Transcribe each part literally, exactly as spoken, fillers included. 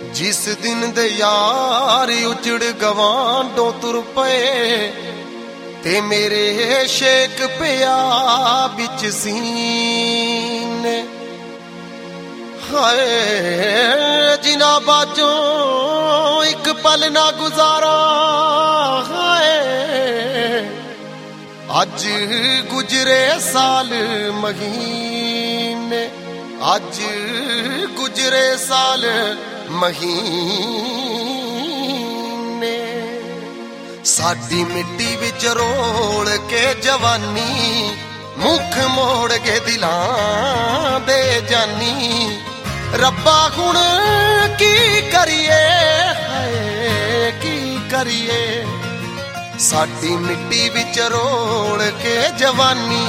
जिस दिन दे यार उजड़ गवांडों तुर पे ते मेरे शेक पिया बिच सीने। हाय जिना बाजों एक पल ना गुजारा, हाय अज गुजरे साल महीने, अज गुजरे साल महीने। साडी मिट्टी विच रोल के जवानी, मुख मोड़ के दिलां दे जानी। रब्बा हुण की करिए, हाय की करिए, साडी मिट्टी विच रोल के जवानी।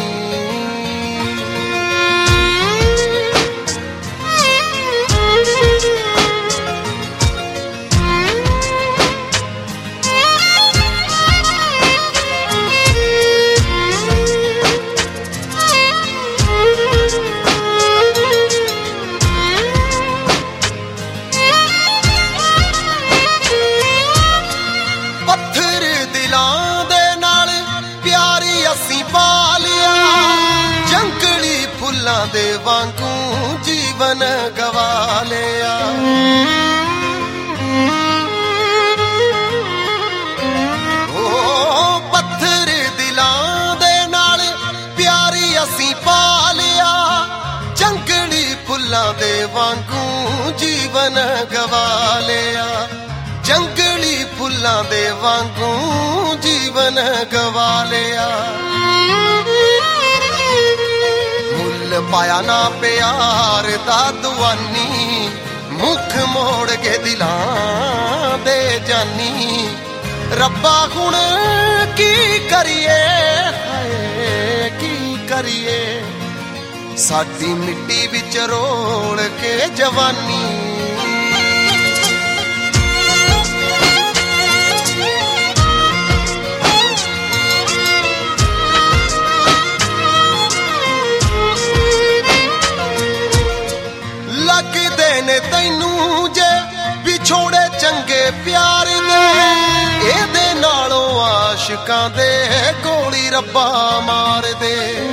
दे वांगू जीवन गवा लिया। ओ पत्थर दिलां दे नाल प्यारी असी पा लिया, जंगली फुल्लां दे वांगू जीवन गवा लिया, जंगली फुल्लां दे वांगू जीवन गवा लिया। पाया ना प्यार दा दुआनी, मुख मोड़ के दिलां दे जानी। रब्बा हुण की करिए, हाय की करिए, साडी मिट्टी विच रोल के जवानी। तैनू जे बिछोड़े चंगे प्यार दे, एदे नालों आशिकां दे गोली रब्बा मार दे।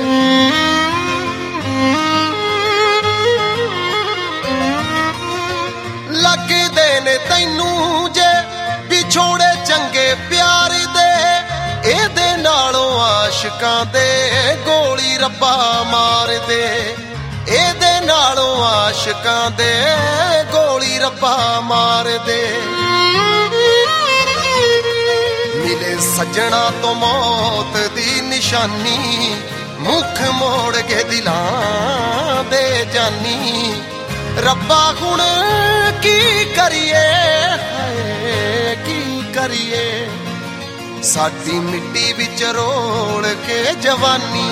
लगदे ने तैनू जे बिछोड़े चंगे प्यार दे, एदे नालों आशिकां दे गोली रब्बा मार दे। एदे नालों आशिकां दे गोली रब्बा मार दे। मिले सजना तो मौत दी निशानी, मुख मोड़ के दिलां दे जानी। रब्बा हुण की करिए, हाय की करिए, साडी मिट्टी विच रोल के जवानी।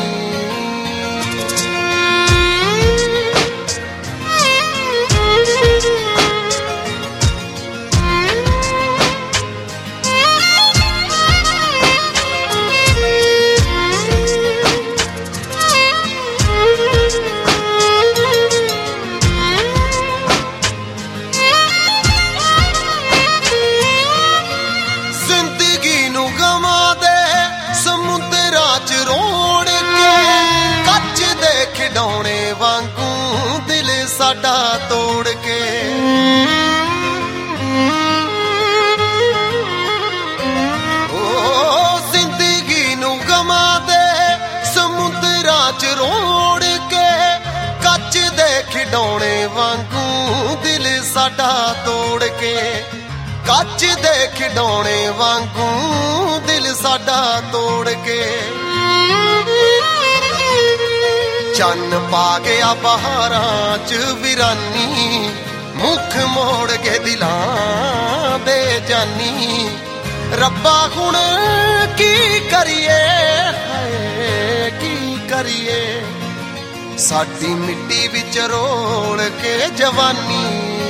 खिडौने वांगू दिल साडा तोड़ के, ओ जिंदगी नू गमा दे समुद्रां च रोड़ के। कच दे खिडौने वांगू दिल साडा तोड़ के, कच दे खिडौने वांगू दिल साडा तोड़ के। चन्न पा गया बहारां च वीरानी, मुख मोड़ के दिलां दे जानी। रब्बा हुण की करिए, हाय की करिए, साडी मिट्टी विच रोल के जवानी।